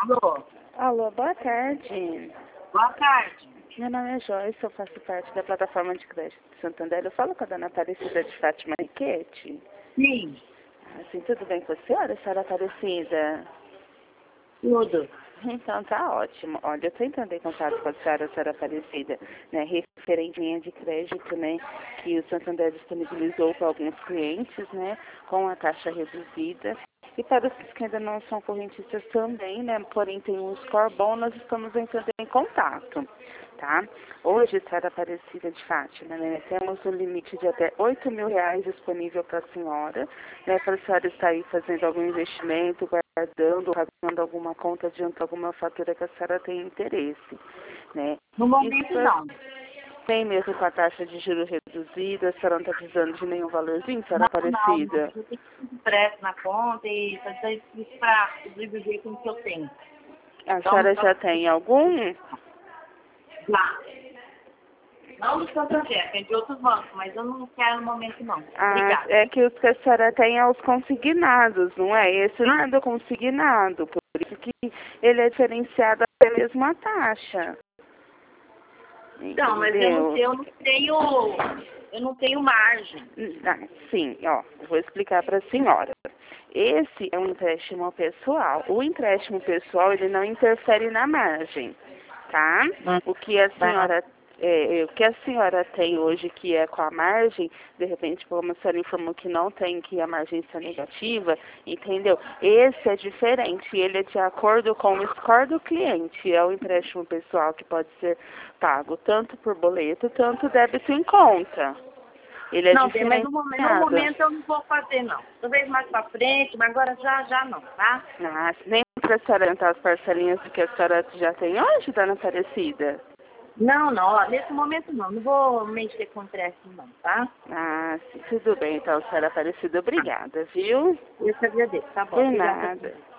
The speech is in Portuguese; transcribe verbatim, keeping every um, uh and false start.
Alô? Alô, boa tarde. Boa tarde. Meu nome é Joyce, eu faço parte da plataforma de crédito de Santander. Eu falo com a dona Aparecida de Fátima Riquete. Sim, Assim, tudo bem com a senhora, senhora Aparecida? tudo. Então, tá ótimo. Olha, eu tô entrando em contato com a senhora, a senhora Aparecida, né, referente à linha de crédito, né, que o Santander disponibilizou para alguns clientes, né, com a taxa reduzida. E para os que ainda não são correntistas também, né, porém tem um score bom, nós estamos entrando em contato, tá? Hoje, senhora Aparecida de Fátima, né, temos um limite de até oito mil reais disponível para a senhora, né, para a senhora estar aí fazendo algum investimento, guardando, pagando alguma conta, adiantando alguma fatura que a senhora tem interesse, né? No momento, Isso não. tem mesmo com a taxa de juros reduzida, a senhora não está precisando de nenhum valorzinho, senhora Não, não. Aparecida? Eu tenho empréstimo na conta e fazer isso para sobreviver com o que eu tenho. A Então, senhora só já tem algum? lá. Não do Santander, tem de outros bancos, mas eu não quero no momento, não. Ah, Obrigada. é que os que a senhora tem é os consignados, não é? Esse não é do consignado, por isso que ele é diferenciado até mesmo a taxa. Não, mas eu não, Entendeu? eu não tenho, eu não tenho margem. Ah, sim, ó, vou explicar para a senhora. Esse é um empréstimo pessoal. O empréstimo pessoal, ele não interfere na margem, tá? Hum. O que a Tá. senhora, é, o que a senhora tem hoje que é com a margem, de repente, como a senhora informou que não tem, que a margem está negativa, entendeu? Esse é diferente, ele é de acordo com o score do cliente. É o empréstimo pessoal que pode ser pago tanto por boleto, tanto débito em conta. Ele é Não, bem, mas no momento, no diferenciado. momento eu não vou fazer, não. Talvez mais pra frente, mas agora já, já não, tá? Ah, nem para a senhora entrar as parcelinhas que a senhora já tem hoje, dona Aparecida? Não, não, ó, nesse momento não. Não vou mexer com empréstimo, não, tá? Ah, sim, tudo bem, então, senhora Aparecida, obrigada, viu? Eu te agradeço, tá bom. Por Obrigada. nada.